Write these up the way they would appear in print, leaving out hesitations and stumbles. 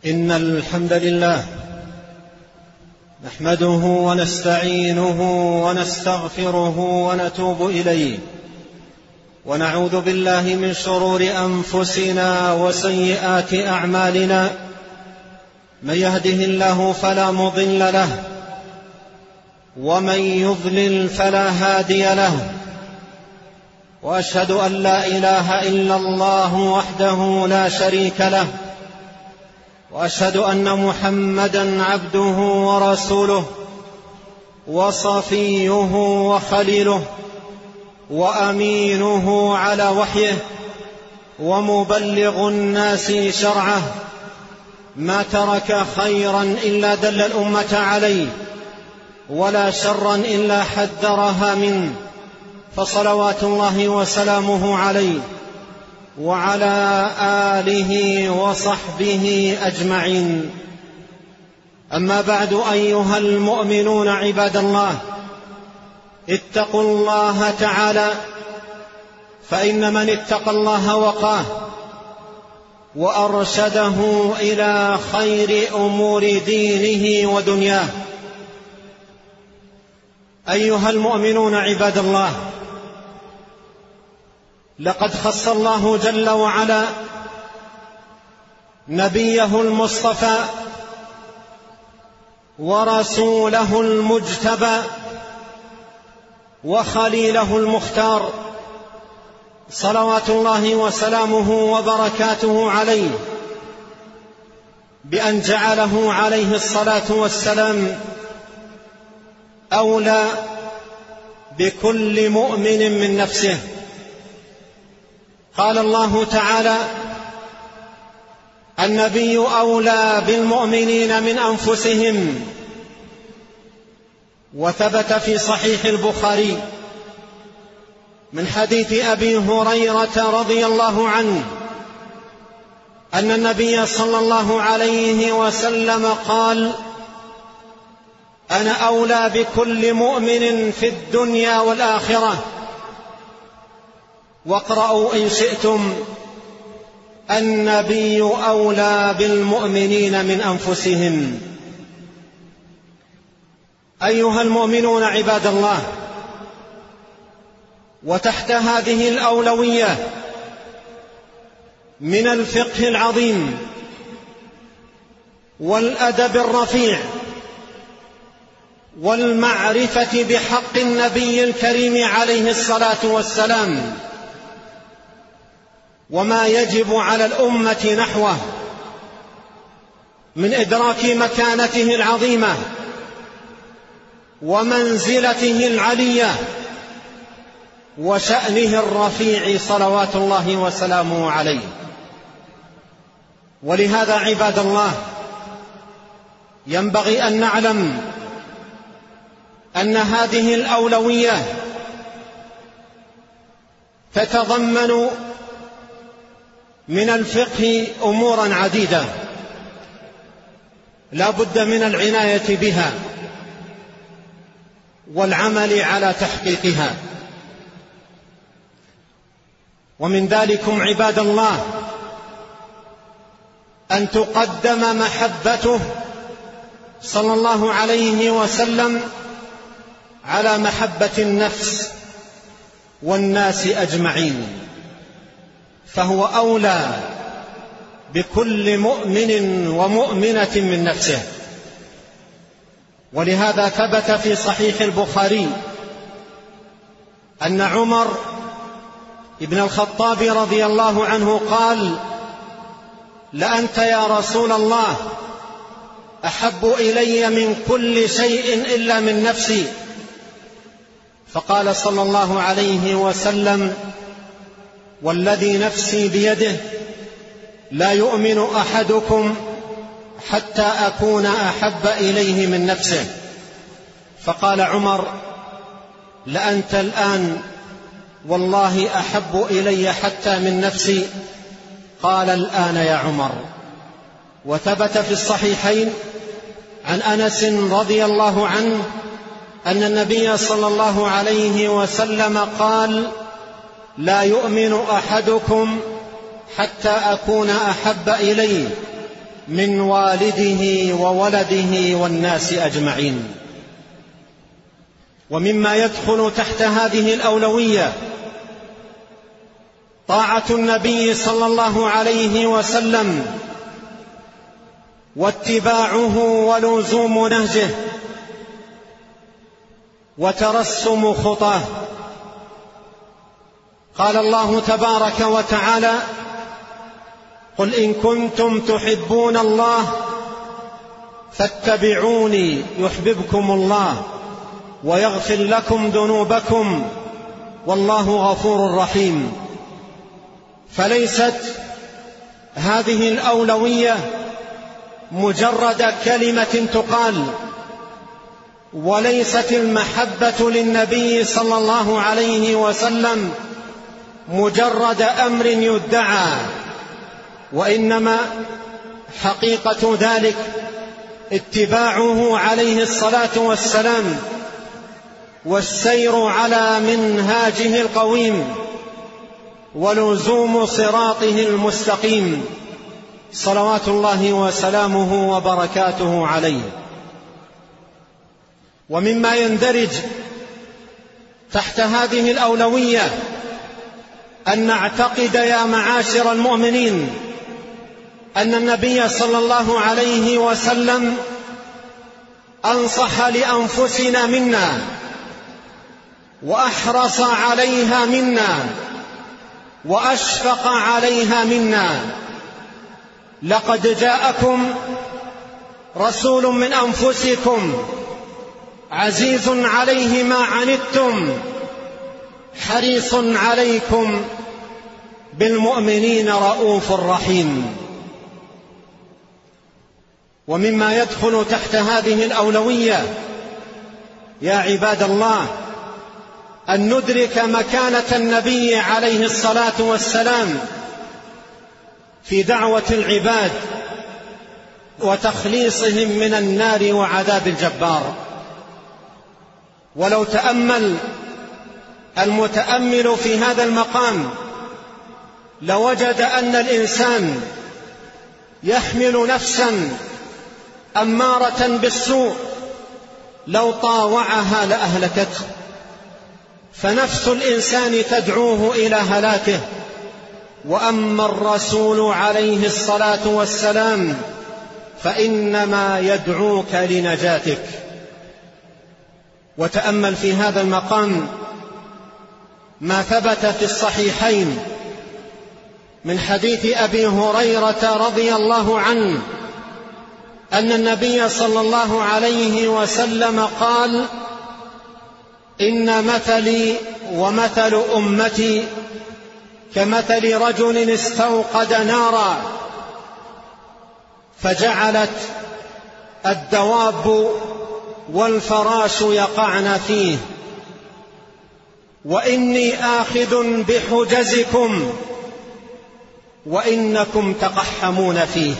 إن الحمد لله نحمده ونستعينه ونستغفره ونتوب إليه، ونعوذ بالله من شرور أنفسنا وسيئات أعمالنا. من يهده الله فلا مضل له، ومن يضلل فلا هادي له، وأشهد أن لا إله إلا الله وحده لا شريك له، وأشهد أن محمدًا عبده ورسوله وصفيه وخليله وأمينه على وحيه ومبلغ الناس شرعه، ما ترك خيرًا إلا دل الأمة عليه، ولا شرًا إلا حذرها منه، فصلوات الله وسلامه عليه وعلى آله وصحبه أجمعين. أما بعد، أيها المؤمنون عباد الله، اتقوا الله تعالى، فإن من اتقى الله وقاه وأرشده إلى خير أمور دينه ودنياه. أيها المؤمنون عباد الله، لقد خص الله جل وعلا نبيه المصطفى ورسوله المجتبى وخليله المختار، صلوات الله وسلامه وبركاته عليه، بأن جعله عليه الصلاة والسلام أولى بكل مؤمن من نفسه. قال الله تعالى: النبي أولى بالمؤمنين من أنفسهم. وثبت في صحيح البخاري من حديث أبي هريرة رضي الله عنه أن النبي صلى الله عليه وسلم قال: أنا أولى بكل مؤمن في الدنيا والآخرة. واقرأوا إن شئتم: النبي أولى بالمؤمنين من أنفسهم. أيها المؤمنون عباد الله، وتحت هذه الأولوية من الفقه العظيم والأدب الرفيع والمعرفة بحق النبي الكريم عليه الصلاة والسلام وما يجب على الأمة نحوه من إدراك مكانته العظيمة ومنزلته العلية وشأنه الرفيع، صلوات الله وسلامه عليه. ولهذا عباد الله، ينبغي أن نعلم أن هذه الأولوية تتضمن من الفقه أمورا عديدة لا بد من العناية بها والعمل على تحقيقها. ومن ذلكم عباد الله أن تقدم محبته صلى الله عليه وسلم على محبة النفس والناس أجمعين، فهو أولى بكل مؤمن ومؤمنة من نفسه. ولهذا ثبت في صحيح البخاري أن عمر ابن الخطاب رضي الله عنه قال: لأنت يا رسول الله أحب إلي من كل شيء إلا من نفسي. فقال صلى الله عليه وسلم: والذي نفسي بيده لا يؤمن أحدكم حتى أكون أحب إليه من نفسه. فقال عمر: لأنت الآن والله أحب إلي حتى من نفسي. قال: الآن يا عمر. وثبت في الصحيحين عن أنس رضي الله عنه أن النبي صلى الله عليه وسلم قال: لا يؤمن أحدكم حتى أكون أحب إليه من والده وولده والناس أجمعين. ومما يدخل تحت هذه الأولوية طاعة النبي صلى الله عليه وسلم واتباعه ولزوم نهجه وترسم خطاه. قال الله تبارك وتعالى: قل إن كنتم تحبون الله فاتبعوني يحببكم الله ويغفر لكم ذنوبكم والله غفور رحيم. فليست هذه الأولوية مجرد كلمة تقال، وليست المحبة للنبي صلى الله عليه وسلم مجرد أمر يدعى، وإنما حقيقة ذلك اتباعه عليه الصلاة والسلام والسير على منهاجه القويم ولزوم صراطه المستقيم صلوات الله وسلامه وبركاته عليه. ومما يندرج تحت هذه الأولوية أن نعتقد يا معاشر المؤمنين أن النبي صلى الله عليه وسلم أنصح لأنفسنا منا وأحرص عليها منا وأشفق عليها منا. لقد جاءكم رسول من أنفسكم عزيز عليه ما عنتم حريص عليكم بالمؤمنين رؤوف رحيم. ومما يدخل تحت هذه الأولوية يا عباد الله أن ندرك مكانة النبي عليه الصلاة والسلام في دعوة العباد وتخليصهم من النار وعذاب الجبار. ولو تأمل المتأمل في هذا المقام لوجد أن الإنسان يحمل نفسا أمارة بالسوء لو طاوعها لأهلكته، فنفس الإنسان تدعوه إلى هلاكه، وأما الرسول عليه الصلاة والسلام فإنما يدعوك لنجاتك. وتأمل في هذا المقام ما ثبت في الصحيحين من حديث أبي هريرة رضي الله عنه أن النبي صلى الله عليه وسلم قال: إن مثلي ومثل أمتي كمثل رجل استوقد نارا فجعلت الدواب والفراش يقعن فيه، وإني آخذ بحجزكم وإنكم تقحمون فيه.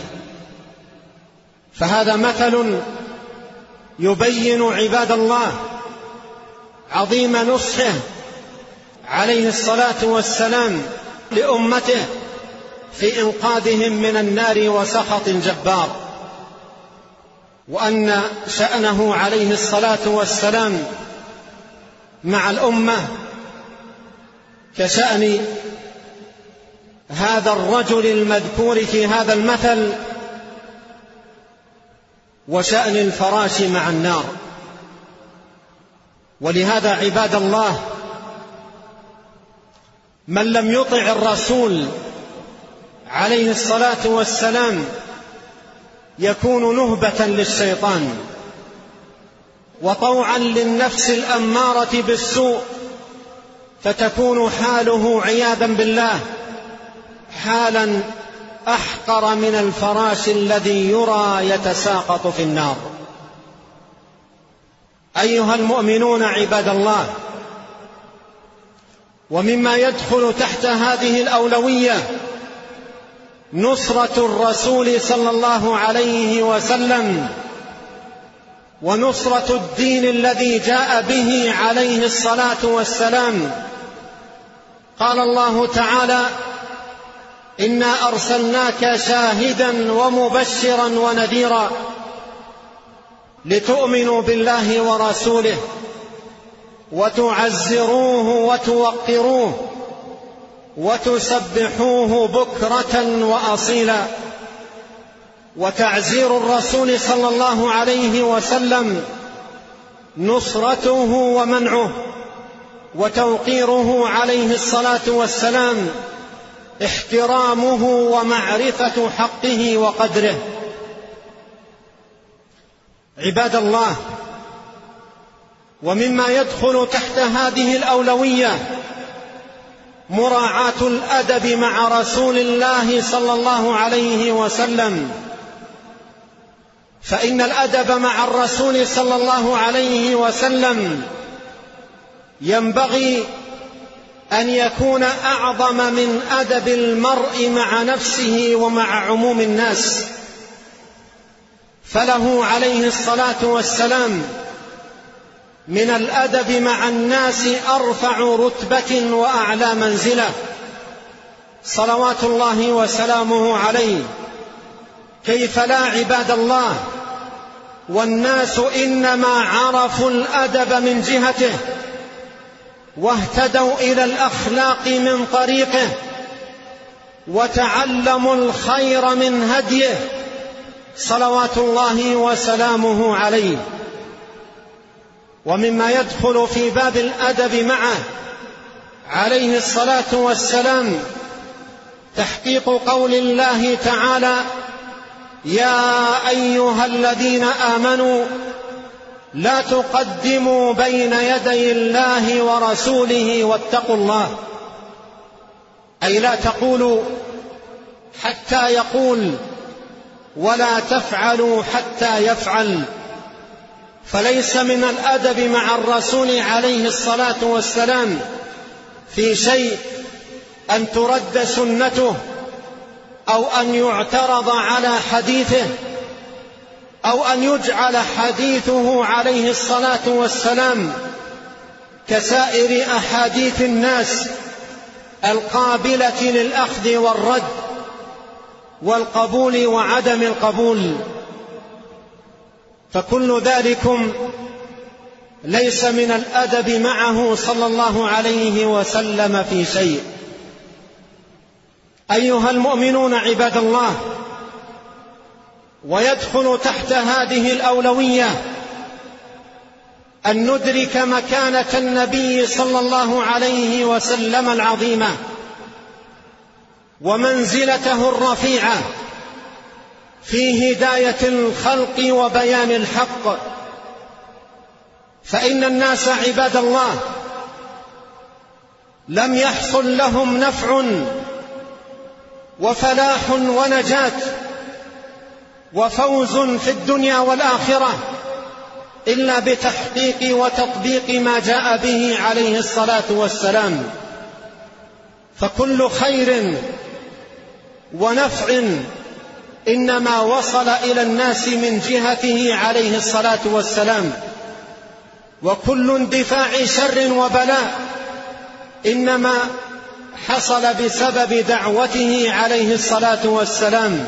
فهذا مثل يبين عباد الله عظيم نصحه عليه الصلاة والسلام لأمته في إنقاذهم من النار وسخط الجبار، وأن شأنه عليه الصلاة والسلام مع الأمة كشأن هذا الرجل المذكور في هذا المثل وشأن الفراش مع النار. ولهذا عباد الله من لم يطع الرسول عليه الصلاة والسلام يكون نهبة للشيطان وطوعا للنفس الأمارة بالسوء، فتكون حاله عياذا بالله حالا أحقر من الفراش الذي يرى يتساقط في النار. أيها المؤمنون عباد الله، ومما يدخل تحت هذه الأولوية نصرة الرسول صلى الله عليه وسلم ونصرة الدين الذي جاء به عليه الصلاة والسلام. قال الله تعالى: إنا أرسلناك شاهدا ومبشرا ونذيرا لتؤمنوا بالله ورسوله وتعزروه وتوقروه وتسبحوه بكرة وأصيلا. وتعزير الرسول صلى الله عليه وسلم نصرته ومنعه، وتوقيره عليه الصلاة والسلام احترامه ومعرفة حقه وقدره. عباد الله، ومما يدخل تحت هذه الأولوية مراعاة الأدب مع رسول الله صلى الله عليه وسلم، فإن الأدب مع الرسول صلى الله عليه وسلم ينبغي أن يكون أعظم من أدب المرء مع نفسه ومع عموم الناس، فله عليه الصلاة والسلام من الأدب مع الناس أرفع رتبة وأعلى منزلة صلوات الله وسلامه عليه. كيف لا عباد الله، والناس إنما عرفوا الأدب من جهته واهتدوا إلى الأخلاق من طريقه وتعلموا الخير من هديه صلوات الله وسلامه عليه. ومما يدخل في باب الأدب معه عليه الصلاة والسلام تحقيق قول الله تعالى: يا أيها الذين آمنوا لا تقدموا بين يدي الله ورسوله واتقوا الله. أي لا تقولوا حتى يقول، ولا تفعلوا حتى يفعل. فليس من الأدب مع الرسول عليه الصلاة والسلام في شيء أن ترد سنته، أو أن يعترض على حديثه، أو أن يجعل حديثه عليه الصلاة والسلام كسائر أحاديث الناس القابلة للأخذ والرد والقبول وعدم القبول. فكل ذلكم ليس من الأدب معه صلى الله عليه وسلم في شيء. أيها المؤمنون عباد الله، ويدخل تحت هذه الأولوية أن ندرك مكانة النبي صلى الله عليه وسلم العظيمة ومنزلته الرفيعة في هداية الخلق وبيان الحق. فإن الناس عباد الله لم يحصل لهم نفع وفلاح ونجاة وفوز في الدنيا والآخرة إلا بتحقيق وتطبيق ما جاء به عليه الصلاة والسلام. فكل خير ونفع إنما وصل إلى الناس من جهته عليه الصلاة والسلام، وكل اندفاع شر وبلاء إنما حصل بسبب دعوته عليه الصلاة والسلام.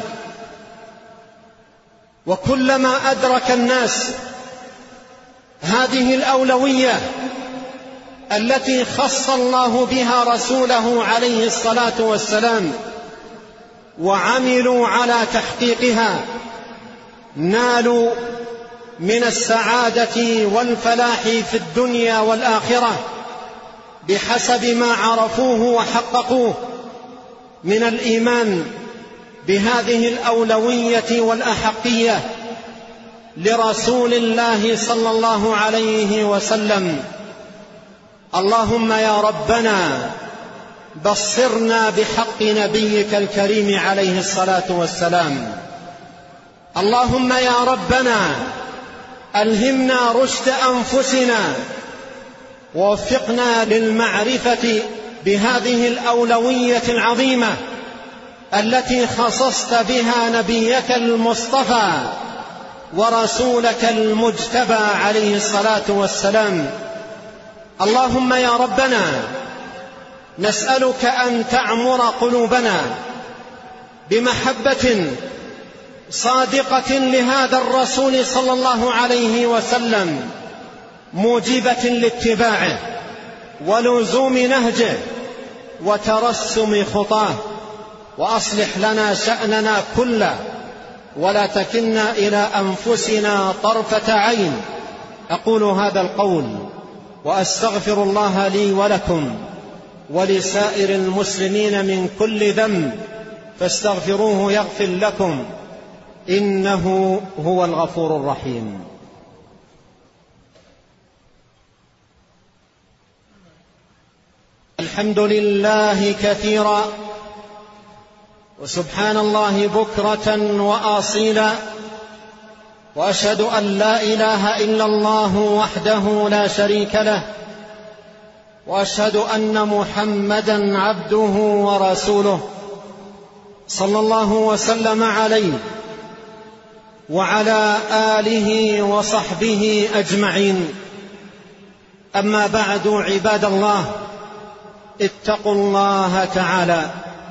وكلما أدرك الناس هذه الأولوية التي خص الله بها رسوله عليه الصلاة والسلام وعملوا على تحقيقها، نالوا من السعادة والفلاح في الدنيا والآخرة بحسب ما عرفوه وحققوه من الإيمان بهذه الأولوية والأحقية لرسول الله صلى الله عليه وسلم. اللهم يا ربنا بصرنا بحق نبيك الكريم عليه الصلاة والسلام. اللهم يا ربنا ألهمنا رشد أنفسنا ووفقنا للمعرفة بهذه الأولوية العظيمة التي خصصت بها نبيك المصطفى ورسولك المجتبى عليه الصلاة والسلام. اللهم يا ربنا نسألك أن تعمر قلوبنا بمحبة صادقة لهذا الرسول صلى الله عليه وسلم، موجبة لاتباعه ولزوم نهجه وترسم خطاه. وأصلح لنا شأننا كله ولا تكلنا إلى أنفسنا طرفة عين. أقول هذا القول وأستغفر الله لي ولكم ولسائر المسلمين من كل ذنب، فاستغفروه يغفر لكم، إنه هو الغفور الرحيم. الحمد لله كثيرا، وسبحان الله بكرة وأصيلا، وأشهد أن لا إله إلا الله وحده لا شريك له، وأشهد أن محمدا عبده ورسوله صلى الله وسلم عليه وعلى آله وصحبه أجمعين. أما بعد، عباد الله، اتقوا الله تعالى.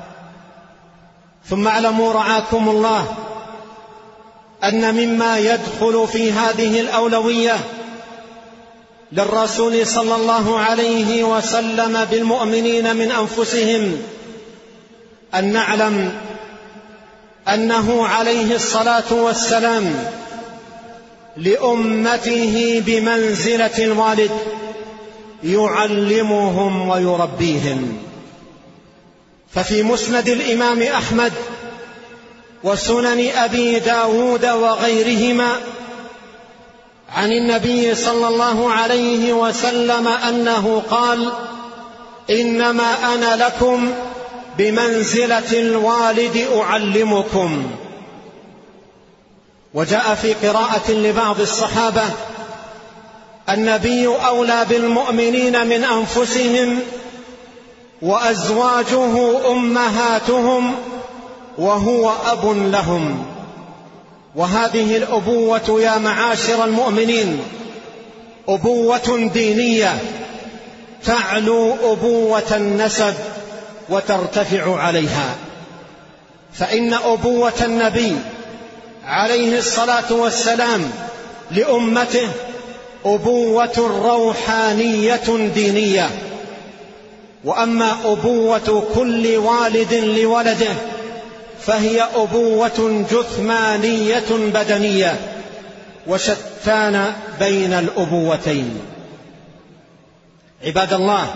ثم اعلموا رعاكم الله أن مما يدخل في هذه الأولوية للرسول صلى الله عليه وسلم بالمؤمنين من أنفسهم أن نعلم أنه عليه الصلاة والسلام لأمته بمنزلة الوالد، يعلمهم ويربيهم. ففي مسند الإمام أحمد وسنن أبي داود وغيرهما عن النبي صلى الله عليه وسلم أنه قال: إنما أنا لكم بمنزلة الوالد أعلمكم. وجاء في قراءة لبعض الصحابة: النبي أولى بالمؤمنين من أنفسهم وأزواجه أمهاتهم وهو أب لهم. وهذه الأبوة يا معاشر المؤمنين أبوة دينية تعلو أبوة النسب وترتفع عليها، فإن أبوة النبي عليه الصلاة والسلام لأمته أبوة روحانية دينية. وأما أبوة كل والد لولده فهي أبوة جثمانية بدنية، وشتان بين الأبوتين. عباد الله،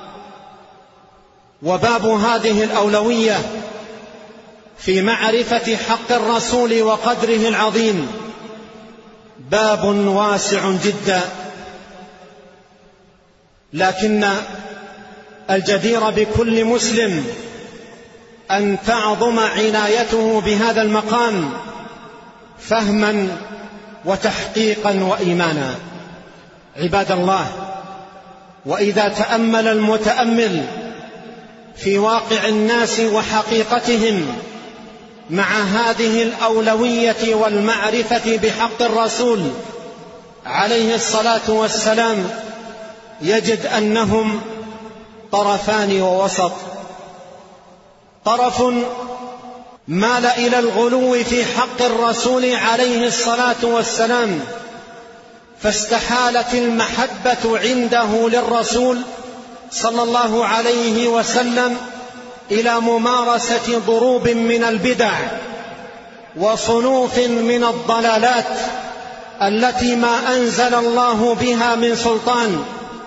وباب هذه الأولوية في معرفة حق الرسول وقدره العظيم باب واسع جدا، لكن الجدير بكل مسلم أن تعظم عنايته بهذا المقام فهما وتحقيقا وإيمانا. عباد الله، وإذا تأمل المتأمل في واقع الناس وحقيقتهم مع هذه الأولوية والمعرفة بحق الرسول عليه الصلاة والسلام يجد أنهم طرفان ووسط. طرف مال إلى الغلو في حق الرسول عليه الصلاة والسلام، فاستحالت المحبة عنده للرسول صلى الله عليه وسلم إلى ممارسة ضروب من البدع وصنوف من الضلالات التي ما أنزل الله بها من سلطان،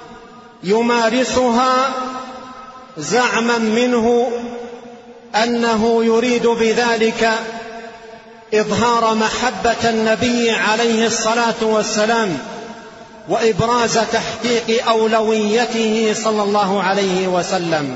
يمارسها زعما منه أنه يريد بذلك إظهار محبة النبي عليه الصلاة والسلام وإبراز تحقيق أولويته صلى الله عليه وسلم.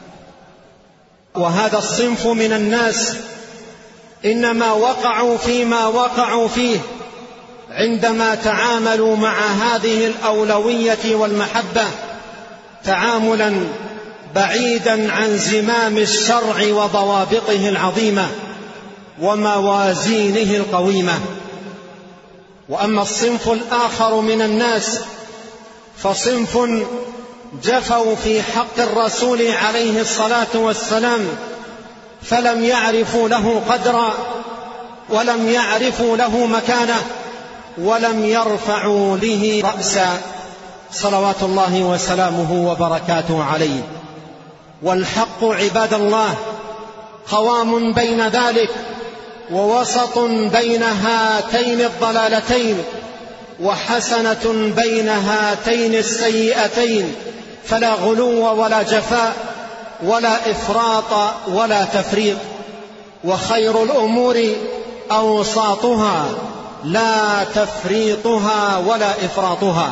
وهذا الصنف من الناس إنما وقعوا فيما وقعوا فيه عندما تعاملوا مع هذه الأولوية والمحبة تعاملا بعيدا عن زمام الشرع وضوابطه العظيمة وموازينه القويمة. وأما الصنف الآخر من الناس فصنف جفوا في حق الرسول عليه الصلاة والسلام فلم يعرفوا له قدرا ولم يعرفوا له مكانة ولم يرفعوا له رأسا صلوات الله وسلامه وبركاته عليه. والحق عباد الله قوام بين ذلك ووسط بين هاتين الضلالتين وحسنة بين هاتين السيئتين، فلا غلو ولا جفاء ولا إفراط ولا تفريط، وخير الأمور أوساطها لا تفريطها ولا إفراطها.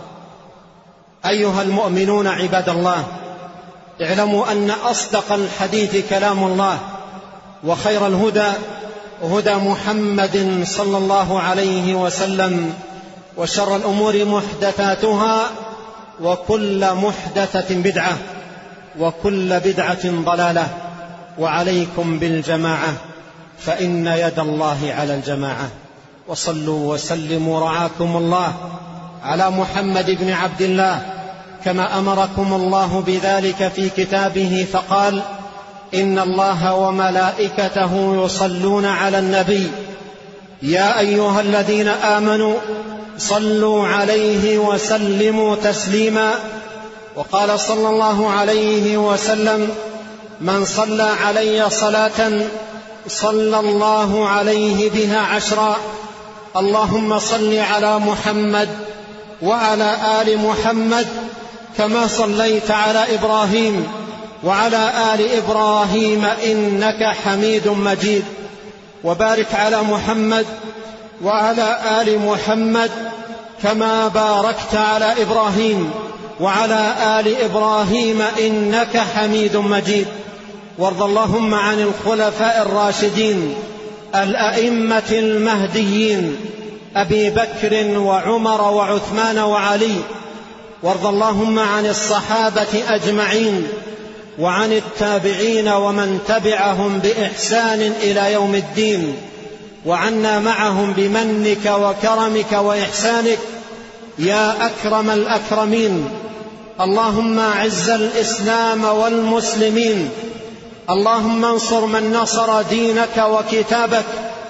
أيها المؤمنون عباد الله، اعلموا أن أصدق الحديث كلام الله، وخير الهدى هدى محمد صلى الله عليه وسلم، وشر الأمور محدثاتها، وكل محدثة بدعة، وكل بدعة ضلالة. وعليكم بالجماعة فإن يد الله على الجماعة. وصلوا وسلموا رعاكم الله على محمد بن عبد الله كما أمركم الله بذلك في كتابه، فقال: إن الله وملائكته يصلون على النبي يا أيها الذين آمنوا صلوا عليه وسلموا تسليما. وقال صلى الله عليه وسلم: من صلى علي صلاة صلى الله عليه بها 10. اللهم صل على محمد وعلى آل محمد كما صليت على إبراهيم وعلى آل إبراهيم إنك حميد مجيد. وبارك على محمد وعلى آل محمد كما باركت على إبراهيم وعلى آل إبراهيم إنك حميد مجيد. وارض اللهم عن الخلفاء الراشدين الأئمة المهديين أبي بكر وعمر وعثمان وعلي. وارض اللهم عن الصحابة أجمعين وعن التابعين ومن تبعهم بإحسان إلى يوم الدين، وعنا معهم بمنك وكرمك وإحسانك يا أكرم الأكرمين. اللهم أعز الإسلام والمسلمين، اللهم انصر من نصر دينك وكتابك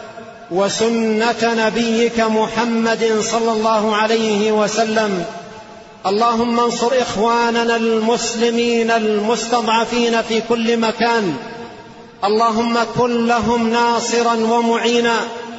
وسنة نبيك محمد صلى الله عليه وسلم. اللهم انصر إخواننا المسلمين المستضعفين في كل مكان، اللهم كن لهم ناصرا ومعينا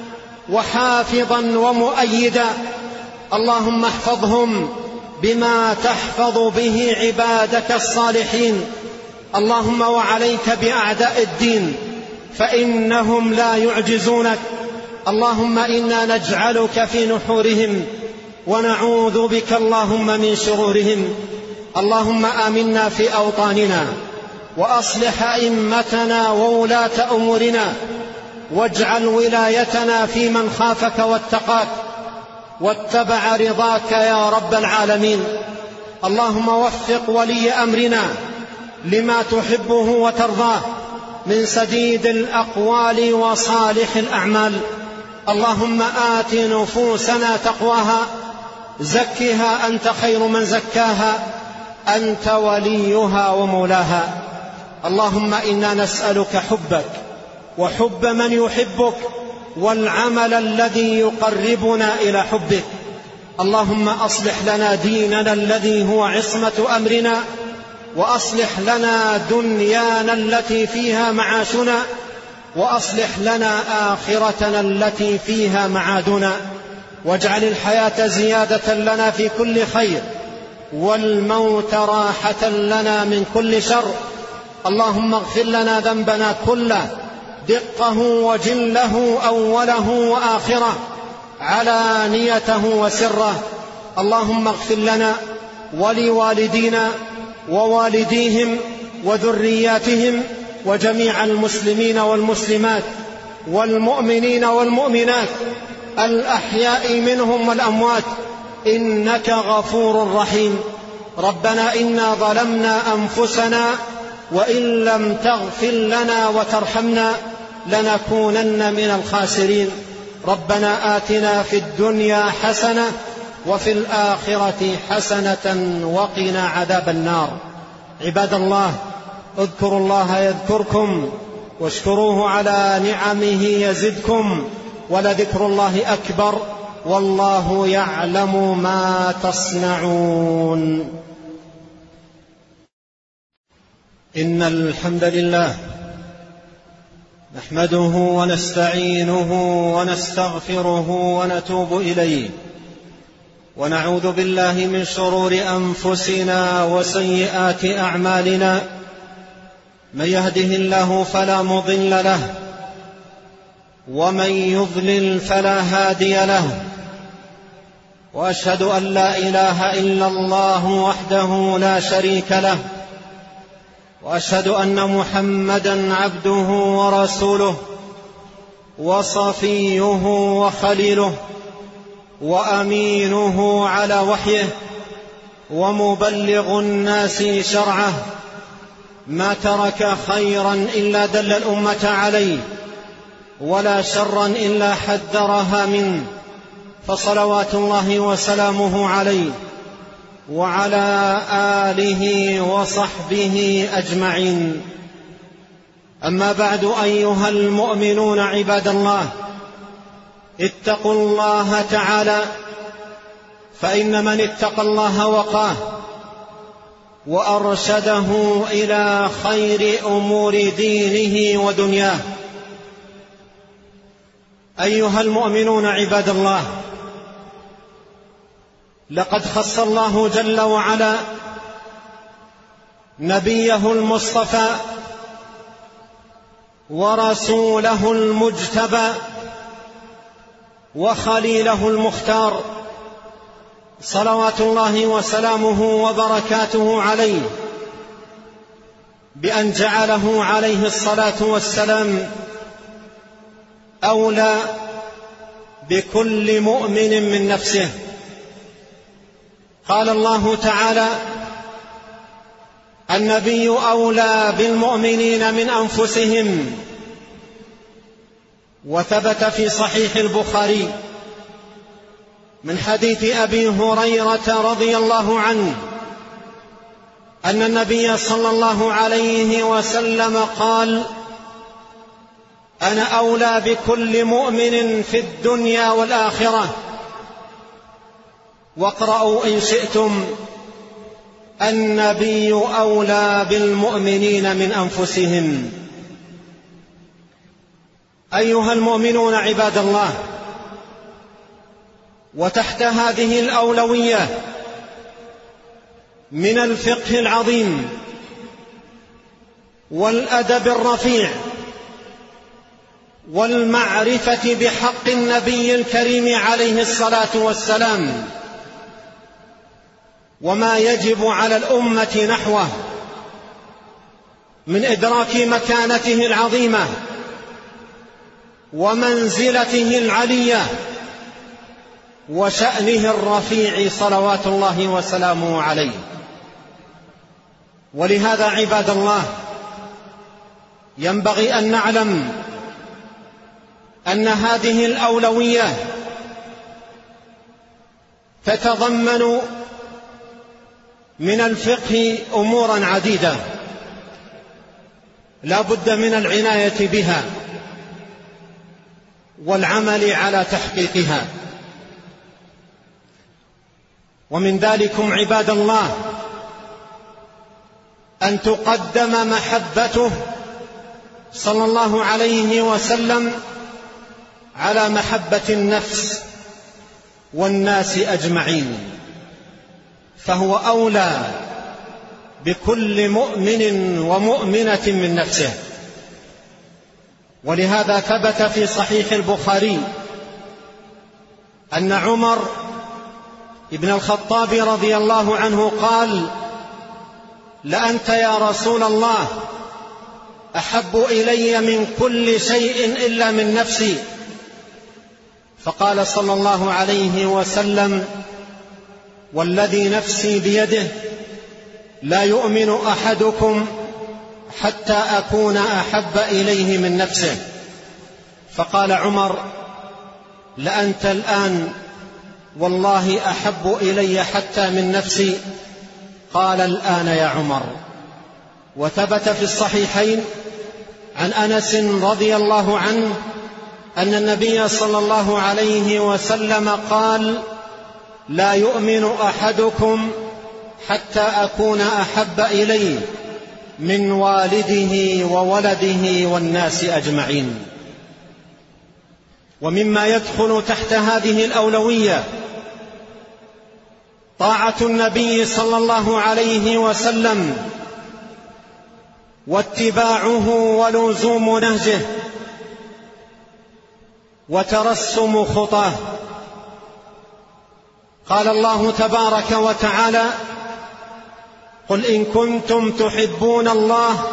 وحافظا ومؤيدا. اللهم احفظهم بما تحفظ به عبادك الصالحين. اللهم وعليك بأعداء الدين فإنهم لا يعجزونك. اللهم إنا نجعلك في نحورهم ونعوذ بك اللهم من شرورهم. اللهم آمنا في أوطاننا وأصلح أئمتنا وولاة أمورنا، واجعل ولايتنا في من خافك واتقاك واتبع رضاك يا رب العالمين. اللهم وفق ولي أمرنا لما تحبه وترضاه من سديد الأقوال وصالح الأعمال. اللهم آت نفوسنا تقواها، زكها أنت خير من زكاها، أنت وليها ومولاها. اللهم إنا نسألك حبك وحب من يحبك والعمل الذي يقربنا إلى حبك. اللهم أصلح لنا ديننا الذي هو عصمة أمرنا، وأصلح لنا دنيانا التي فيها معاشنا، وأصلح لنا آخرتنا التي فيها معادنا. واجعل الحياة زيادة لنا في كل خير، والموت راحة لنا من كل شر. اللهم اغفر لنا ذنبنا كله، دقه وجله، أوله وآخره، علانيته وسره. اللهم اغفر لنا ولوالدينا ووالديهم وذرياتهم وجميع المسلمين والمسلمات والمؤمنين والمؤمنات الأحياء منهم والأموات، إنك غفور رحيم. ربنا إنا ظلمنا أنفسنا وإن لم تغفر لنا وترحمنا لنكونن من الخاسرين. ربنا آتنا في الدنيا حسنة وفي الآخرة حسنة وقنا عذاب النار. عباد الله، اذكروا الله يذكركم واشكروه على نعمه يزدكم ولذكر الله أكبر والله يعلم ما تصنعون. إن الحمد لله نحمده ونستعينه ونستغفره ونتوب إليه، ونعوذ بالله من شرور أنفسنا وسيئات أعمالنا، من يهده الله فلا مضل له ومن يضلل فلا هادي له، وأشهد أن لا إله إلا الله وحده لا شريك له، وأشهد أن محمدا عبده ورسوله وصفيه وخليله وأمينه على وحيه ومبلغ الناس شرعه، ما ترك خيرا إلا دل الأمة عليه ولا شرا إلا حذرها منه، فصلوات الله وسلامه عليه وعلى آله وصحبه أجمعين. أما بعد، أيها المؤمنون عباد الله، اتقوا الله تعالى، فإن من اتقى الله وقاه وأرشده إلى خير أمور دينه ودنياه. أيها المؤمنون عباد الله، لقد خص الله جل وعلا نبيه المصطفى ورسوله المجتبى وخليله المختار صلوات الله وسلامه وبركاته عليه، بأن جعله عليه الصلاة والسلام أولى بكل مؤمن من نفسه. قال الله تعالى: النبي أولى بالمؤمنين من أنفسهم. وثبت في صحيح البخاري من حديث أبي هريرة رضي الله عنه أن النبي صلى الله عليه وسلم قال: أنا أولى بكل مؤمن في الدنيا والآخرة. واقرأوا إن شئتم: النبي أولى بالمؤمنين من أنفسهم. أيها المؤمنون عباد الله، وتحت هذه الأولوية من الفقه العظيم والأدب الرفيع والمعرفة بحق النبي الكريم عليه الصلاة والسلام وما يجب على الأمة نحوه من إدراك مكانته العظيمة ومنزلته العلية وشأنه الرفيع صلوات الله وسلامه عليه. ولهذا عباد الله، ينبغي أن نعلم أن هذه الأولوية تتضمن من الفقه أمورا عديدة لا بد من العناية بها والعمل على تحقيقها. ومن ذلكم عباد الله أن تقدم محبته صلى الله عليه وسلم على محبة النفس والناس أجمعين، فهو أولى بكل مؤمن ومؤمنة من نفسه. ولهذا ثبت في صحيح البخاري أن عمر ابن الخطاب رضي الله عنه قال: لأنت يا رسول الله أحب إلي من كل شيء إلا من نفسي. فقال صلى الله عليه وسلم: والذي نفسي بيده لا يؤمن أحدكم حتى أكون أحب إليه من نفسه. فقال عمر: لأنت الآن والله أحب إلي حتى من نفسي. قال: الآن يا عمر. وثبت في الصحيحين عن أنس رضي الله عنه أن النبي صلى الله عليه وسلم قال: لا يؤمن أحدكم حتى أكون أحب إليه من والده وولده والناس أجمعين. ومما يدخل تحت هذه الأولوية طاعة النبي صلى الله عليه وسلم واتباعه ولزوم نهجه وترسم خطاه. قال الله تبارك وتعالى: قل إن كنتم تحبون الله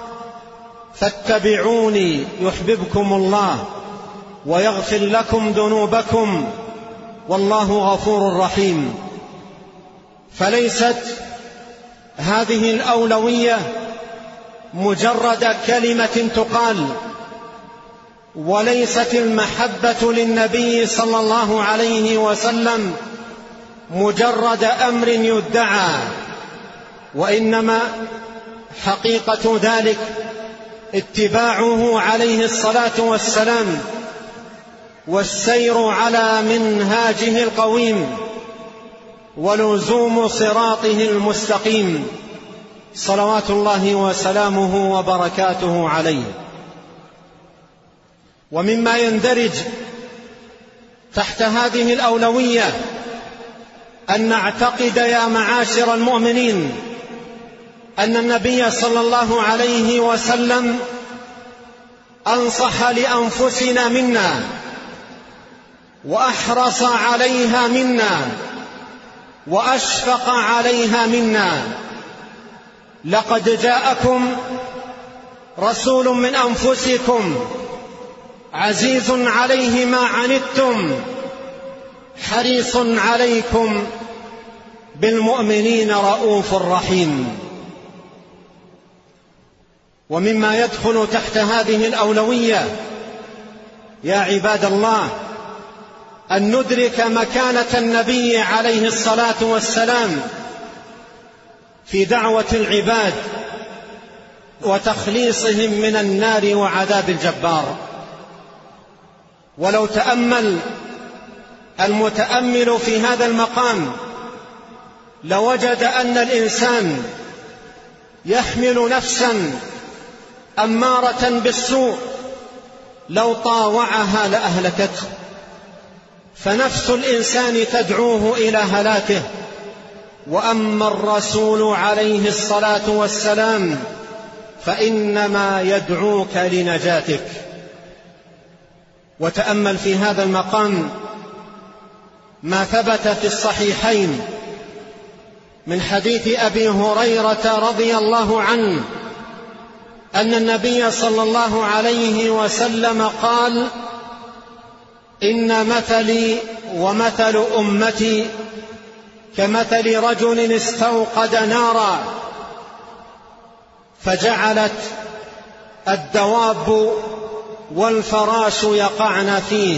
فاتبعوني يحببكم الله ويغفر لكم ذنوبكم والله غفور رحيم. فليست هذه الأولوية مجرد كلمة تقال، وليست المحبة للنبي صلى الله عليه وسلم مجرد أمر يدعى، وإنما حقيقة ذلك اتباعه عليه الصلاة والسلام والسير على منهاجه القويم ولزوم صراطه المستقيم صلوات الله وسلامه وبركاته عليه. ومما يندرج تحت هذه الأولوية أن نعتقد يا معاشر المؤمنين أن النبي صلى الله عليه وسلم أنصح لأنفسنا منا وأحرص عليها منا وأشفق عليها منا. لقد جاءكم رسول من أنفسكم عزيز عليه ما عنتم حريص عليكم بالمؤمنين رؤوف رحيم. ومما يدخل تحت هذه الأولوية يا عباد الله أن ندرك مكانة النبي عليه الصلاة والسلام في دعوة العباد وتخليصهم من النار وعذاب الجبار. ولو تأمل المتأمل في هذا المقام لوجد أن الإنسان يحمل نفسا أمارة بالسوء لو طاوعها لأهلكته، فنفس الإنسان تدعوه إلى هلاكه، وأما الرسول عليه الصلاة والسلام فإنما يدعوك لنجاتك. وتأمل في هذا المقام ما ثبت في الصحيحين من حديث أبي هريرة رضي الله عنه أن النبي صلى الله عليه وسلم قال: إن مثلي ومثل أمتي كمثل رجل استوقد نارا فجعلت الدواب والفراش يقعن فيه،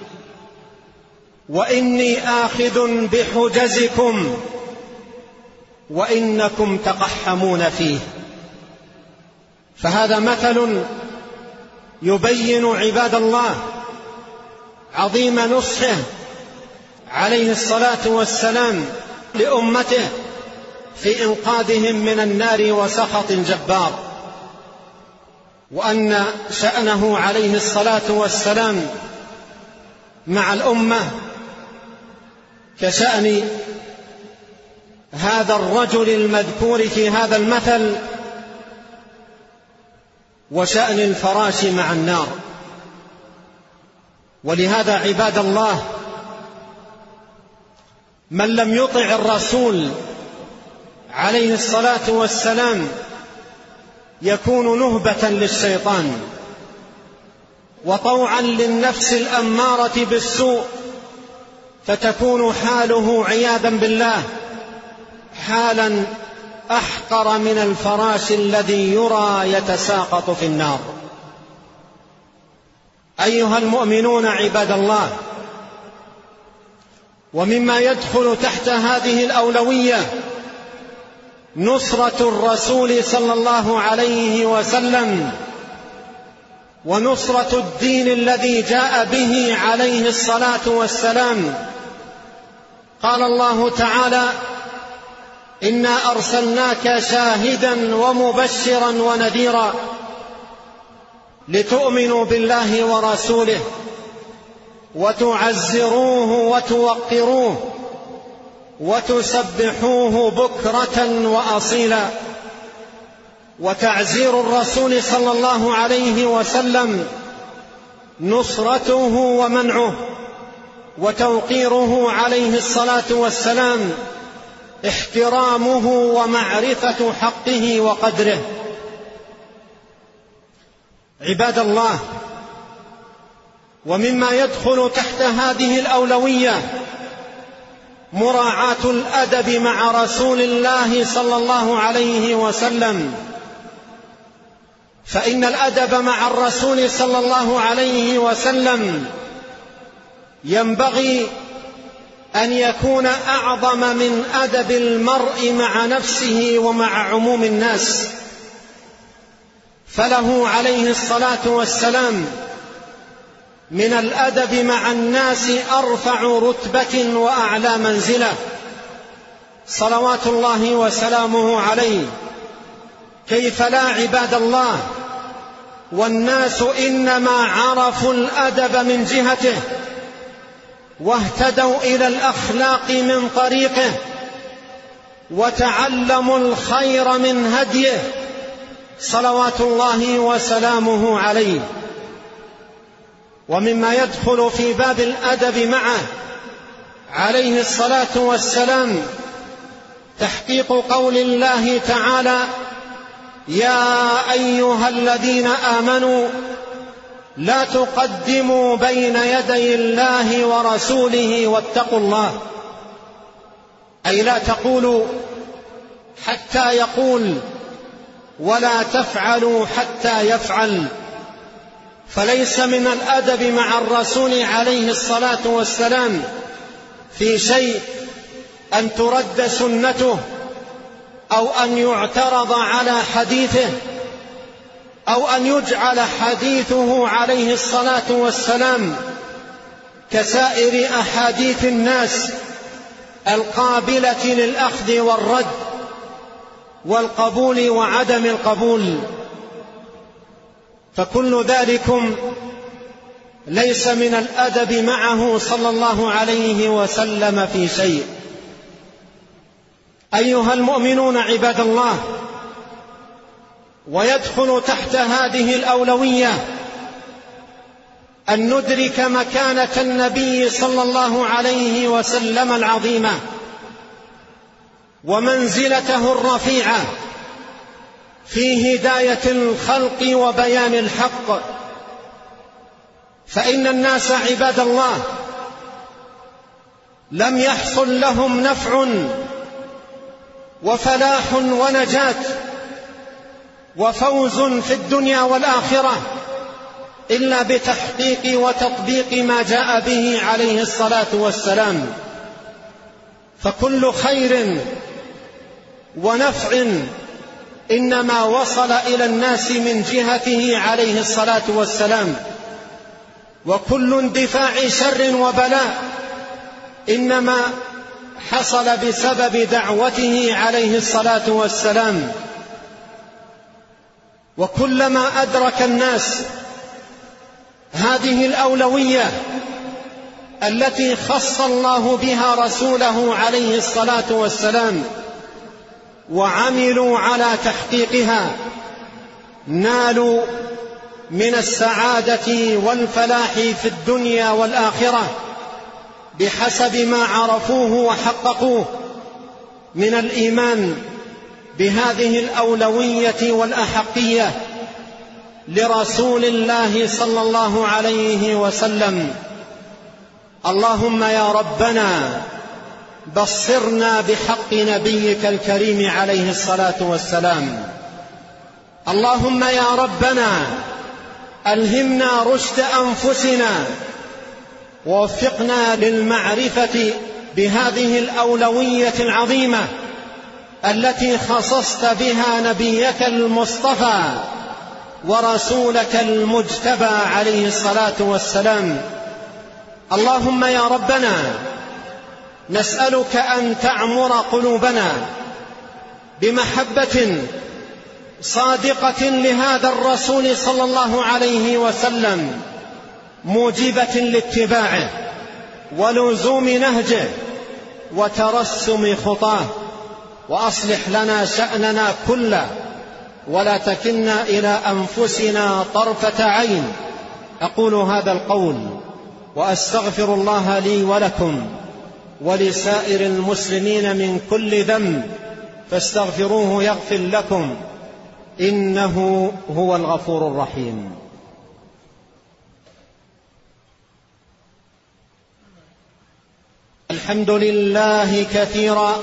وإني آخذ بحجزكم وإنكم تقحمون فيه. فهذا مثل يبين عباد الله عظيم نصحه عليه الصلاة والسلام لأمته في إنقاذهم من النار وسخط الجبار، وأن شأنه عليه الصلاة والسلام مع الأمة كشأن هذا الرجل المذكور في هذا المثل وشأن الفراش مع النار. ولهذا عباد الله من لم يطع الرسول عليه الصلاة والسلام يكون نهبة للشيطان وطوعا للنفس الأمارة بالسوء، فتكون حاله عياذا بالله حالا أحقر من الفراش الذي يرى يتساقط في النار. أيها المؤمنون عباد الله، ومما يدخل تحت هذه الأولوية نصرة الرسول صلى الله عليه وسلم ونصرة الدين الذي جاء به عليه الصلاة والسلام. قال الله تعالى: إنا أرسلناك شاهدا ومبشرا ونذيرا لتؤمنوا بالله ورسوله وتعزروه وتوقروه وتسبحوه بكرة وأصيلا. وتعزير الرسول صلى الله عليه وسلم نصرته ومنعه، وتوقيره عليه الصلاة والسلام احترامه ومعرفة حقه وقدره. عباد الله، ومما يدخل تحت هذه الأولوية مراعاة الأدب مع رسول الله صلى الله عليه وسلم، فإن الأدب مع الرسول صلى الله عليه وسلم ينبغي أن يكون أعظم من أدب المرء مع نفسه ومع عموم الناس، فله عليه الصلاة والسلام من الأدب مع الناس أرفع رتبة وأعلى منزلة صلوات الله وسلامه عليه. كيف لا عباد الله، والناس إنما عرفوا الأدب من جهته واهتدوا إلى الأخلاق من طريقه وتعلموا الخير من هديه صلوات الله وسلامه عليه. ومما يدخل في باب الأدب معه عليه الصلاة والسلام تحقيق قول الله تعالى: يا أيها الذين آمنوا لا تقدموا بين يدي الله ورسوله واتقوا الله. أي لا تقولوا حتى يقول، ولا تفعلوا حتى يفعل. فليس من الأدب مع الرسول عليه الصلاة والسلام في شيء أن ترد سنته، أو أن يعترض على حديثه، أو أن يجعل حديثه عليه الصلاة والسلام كسائر أحاديث الناس القابلة للأخذ والرد والقبول وعدم القبول. فكل ذلكم ليس من الأدب معه صلى الله عليه وسلم في شيء. أيها المؤمنون عباد الله، ويدخل تحت هذه الأولوية أن ندرك مكانة النبي صلى الله عليه وسلم العظيمة ومنزلته الرفيعة في هداية الخلق وبيان الحق. فإن الناس عباد الله لم يحصل لهم نفع وفلاح ونجاة وفوز في الدنيا والآخرة إلا بتحقيق وتطبيق ما جاء به عليه الصلاة والسلام. فكل خير ونفع إنما وصل إلى الناس من جهته عليه الصلاة والسلام، وكل اندفاع شر وبلاء إنما حصل بسبب دعوته عليه الصلاة والسلام. وكلما أدرك الناس هذه الأولوية التي خص الله بها رسوله عليه الصلاة والسلام وعملوا على تحقيقها، نالوا من السعادة والفلاح في الدنيا والآخرة بحسب ما عرفوه وحققوه من الإيمان بهذه الأولوية والأحقية لرسول الله صلى الله عليه وسلم. اللهم يا ربنا بصرنا بحق نبيك الكريم عليه الصلاة والسلام. اللهم يا ربنا ألهمنا رشد أنفسنا ووفقنا للمعرفة بهذه الأولوية العظيمة التي خصصت بها نبيك المصطفى ورسولك المجتبى عليه الصلاة والسلام. اللهم يا ربنا نسألك أن تعمر قلوبنا بمحبة صادقة لهذا الرسول صلى الله عليه وسلم، موجبة لاتباعه ولزوم نهجه وترسم خطاه، وأصلح لنا شأننا كله ولا تكلنا إلى أنفسنا طرفة عين. أقول هذا القول وأستغفر الله لي ولكم ولسائر المسلمين من كل ذنب، فاستغفروه يغفر لكم، إنه هو الغفور الرحيم. الحمد لله كثيرا،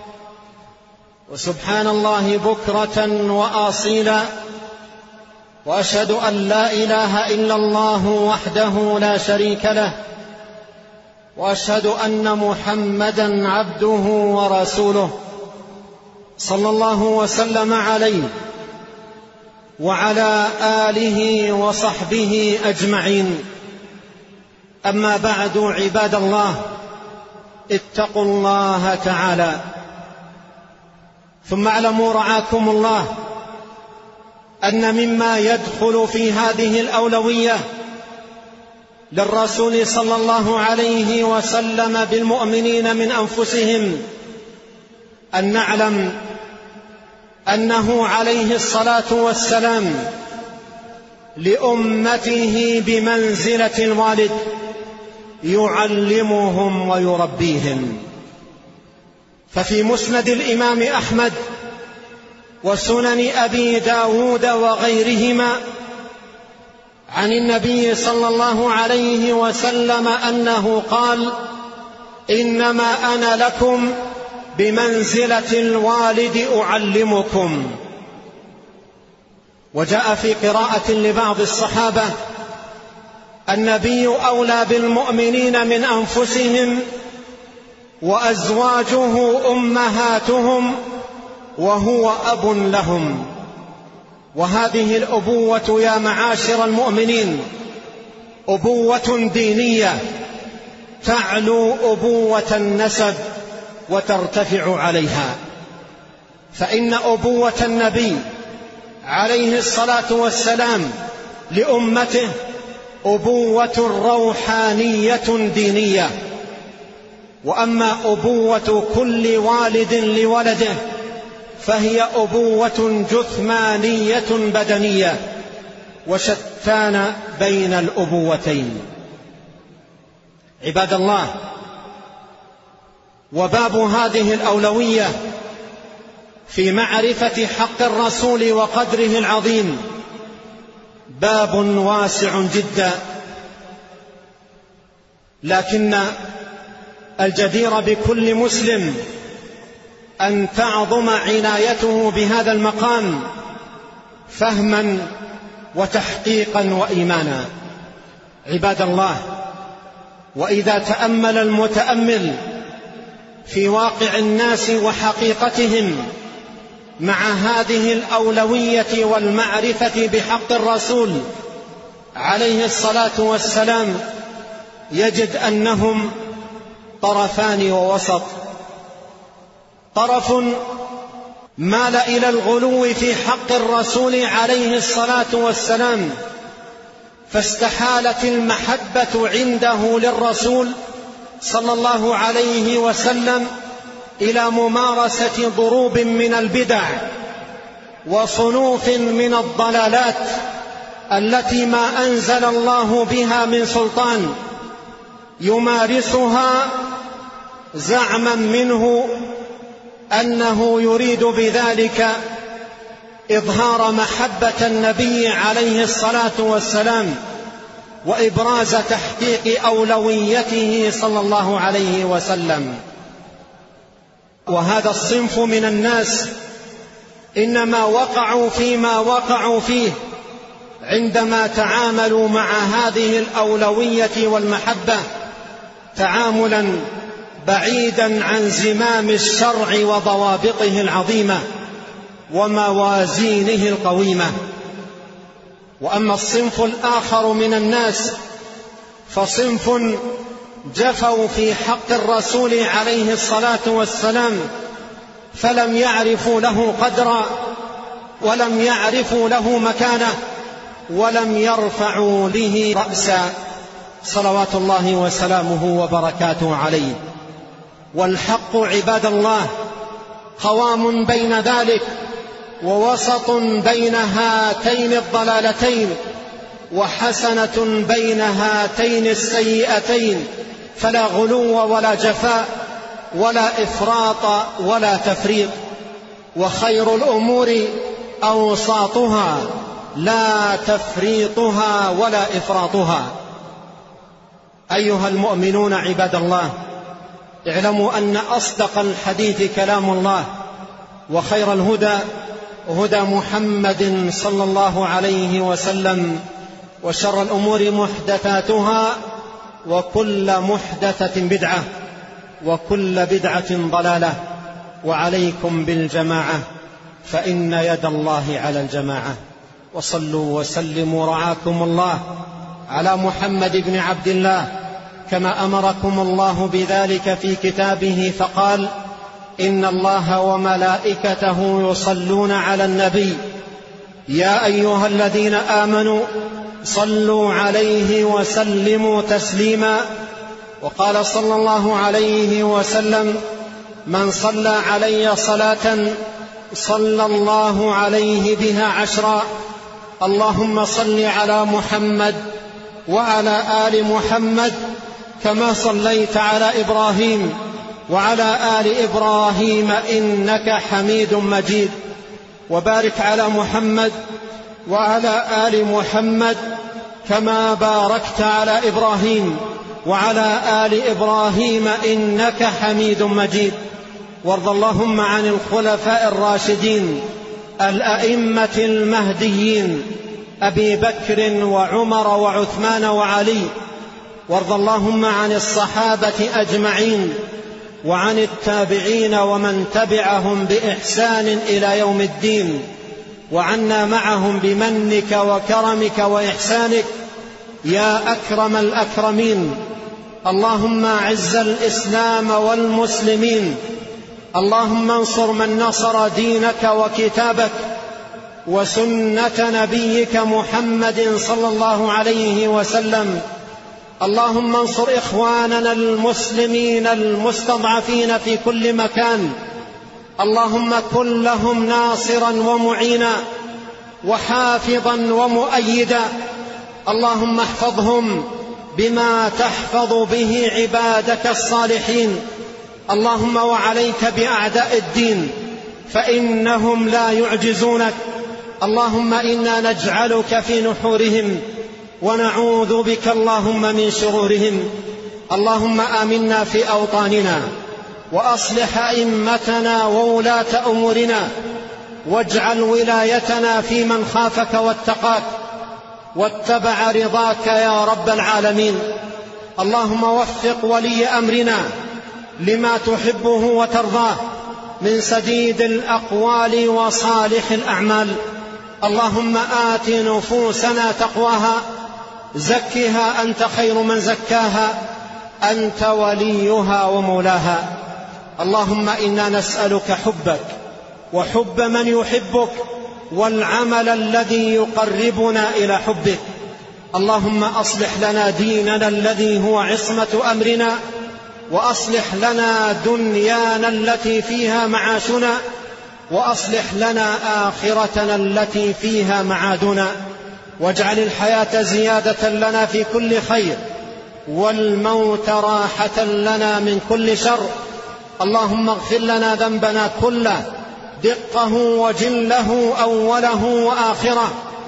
وسبحان الله بكرة وأصيلا، وأشهد أن لا إله إلا الله وحده لا شريك له، وأشهد أن محمدا عبده ورسوله صلى الله وسلم عليه وعلى آله وصحبه أجمعين. أما بعد، عباد الله، اتقوا الله تعالى. ثم اعلموا رعاكم الله أن مما يدخل في هذه الأولوية للرسول صلى الله عليه وسلم بالمؤمنين من أنفسهم أن نعلم أنه عليه الصلاة والسلام لأمته بمنزلة الوالد، يعلمهم ويربيهم. ففي مسند الإمام أحمد وسنن أبي داود وغيرهما عن النبي صلى الله عليه وسلم أنه قال: إنما أنا لكم بمنزلة الوالد أعلمكم. وجاء في قراءة لبعض الصحابة: النبي أولى بالمؤمنين من أنفسهم وأزواجه أمهاتهم وهو أب لهم. وهذه الأبوة يا معاشر المؤمنين أبوة دينية تعلو أبوة النسب وترتفع عليها، فإن أبوة النبي عليه الصلاة والسلام لأمته أبوة روحانية دينية. وأما أبوة كل والد لولده فهي أبوة جثمانية بدنية، وشتان بين الأبوتين. عباد الله، وباب هذه الأولوية في معرفة حق الرسول وقدره العظيم باب واسع جدا، لكن الجدير بكل مسلم أن تعظم عنايته بهذا المقام فهما وتحقيقا وإيمانا. عباد الله، وإذا تأمل المتأمل في واقع الناس وحقيقتهم مع هذه الأولوية والمعرفة بحق الرسول عليه الصلاة والسلام يجد أنهم طرفان ووسط. طرف مال إلى الغلو في حق الرسول عليه الصلاة والسلام، فاستحالت المحبة عنده للرسول صلى الله عليه وسلم إلى ممارسة ضروب من البدع وصنوف من الضلالات التي ما أنزل الله بها من سلطان، يمارسها زعما منه أنه يريد بذلك إظهار محبة النبي عليه الصلاة والسلام وإبراز تحقيق أولويته صلى الله عليه وسلم. وهذا الصنف من الناس إنما وقعوا فيما وقعوا فيه عندما تعاملوا مع هذه الأولوية والمحبة تعاملا بعيدا عن زمام الشرع وضوابطه العظيمة وموازينه القويمة. وأما الصنف الآخر من الناس فصنف جفوا في حق الرسول عليه الصلاة والسلام، فلم يعرفوا له قدرا ولم يعرفوا له مكانة ولم يرفعوا به رأسا، صلوات الله وسلامه وبركاته عليه. والحق عباد الله قوام بين ذلك ووسط بين هاتين الضلالتين وحسنة بين هاتين السيئتين، فلا غلو ولا جفاء ولا إفراط ولا تفريط، وخير الأمور أوساطها لا تفريطها ولا إفراطها. أيها المؤمنون عباد الله، اعلموا أن أصدق الحديث كلام الله، وخير الهدى هدى محمد صلى الله عليه وسلم، وشر الأمور محدثاتها، وكل محدثة بدعة، وكل بدعة ضلالة. وعليكم بالجماعة فإن يد الله على الجماعة. وصلوا وسلموا رعاكم الله على محمد بن عبد الله كما أمركم الله بذلك في كتابه، فقال: إن الله وملائكته يصلون على النبي يا أيها الذين آمنوا صلوا عليه وسلموا تسليما. وقال صلى الله عليه وسلم: من صلى علي صلاة صلى الله عليه بها 10. اللهم صل على محمد وعلى آل محمد كما صليت على إبراهيم وعلى آل إبراهيم إنك حميد مجيد، وبارك على محمد وعلى آل محمد كما باركت على إبراهيم وعلى آل إبراهيم إنك حميد مجيد. وارض اللهم عن الخلفاء الراشدين الأئمة المهديين أبي بكر وعمر وعثمان وعلي، وارض اللهم عن الصحابة أجمعين وعن التابعين ومن تبعهم بإحسان إلى يوم الدين، وعنا معهم بمنك وكرمك وإحسانك يا أكرم الأكرمين. اللهم أعز الإسلام والمسلمين، اللهم انصر من نصر دينك وكتابك وسنة نبيك محمد صلى الله عليه وسلم. اللهم انصر إخواننا المسلمين المستضعفين في كل مكان، اللهم كن لهم ناصرا ومعينا وحافظا ومؤيدا. اللهم احفظهم بما تحفظ به عبادك الصالحين. اللهم وعليك بأعداء الدين فإنهم لا يعجزونك. اللهم إنا نجعلك في نحورهم ونعوذ بك اللهم من شرورهم. اللهم آمنا في أوطاننا وأصلح أئمتنا وولاة أمورنا، واجعل ولايتنا في من خافك واتقاك واتبع رضاك يا رب العالمين. اللهم وفق ولي أمرنا لما تحبه وترضاه من سديد الأقوال وصالح الأعمال. اللهم آت نفوسنا تقواها، زكها أنت خير من زكاها، أنت وليها ومولاها. اللهم إنا نسألك حبك وحب من يحبك والعمل الذي يقربنا إلى حبك. اللهم أصلح لنا ديننا الذي هو عصمة أمرنا، وأصلح لنا دنيانا التي فيها معاشنا، وأصلح لنا آخرتنا التي فيها معادنا، واجعل الحياة زيادة لنا في كل خير والموت راحة لنا من كل شر. اللهم اغفر لنا ذنبنا كله، دقه وجله، أوله وآخره،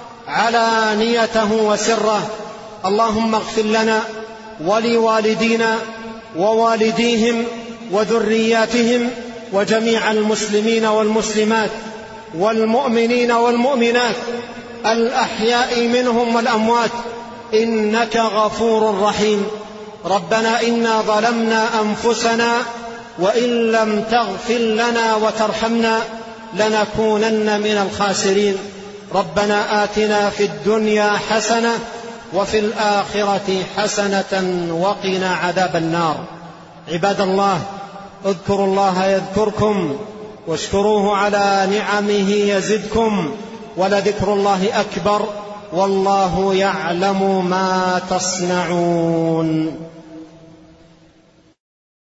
علانيته وسره. اللهم اغفر لنا ولوالدينا ووالديهم وذرياتهم وجميع المسلمين والمسلمات والمؤمنين والمؤمنات الأحياء منهم والأموات، إنك غفور رحيم. ربنا إنا ظلمنا أنفسنا وإن لم تغفر لنا وترحمنا لنكونن من الخاسرين. ربنا آتنا في الدنيا حسنة وفي الآخرة حسنة وقنا عذاب النار. عباد الله، اذكروا الله يذكركم واشكروه على نعمه يزدكم، ولذكر الله أكبر، والله يعلم ما تصنعون.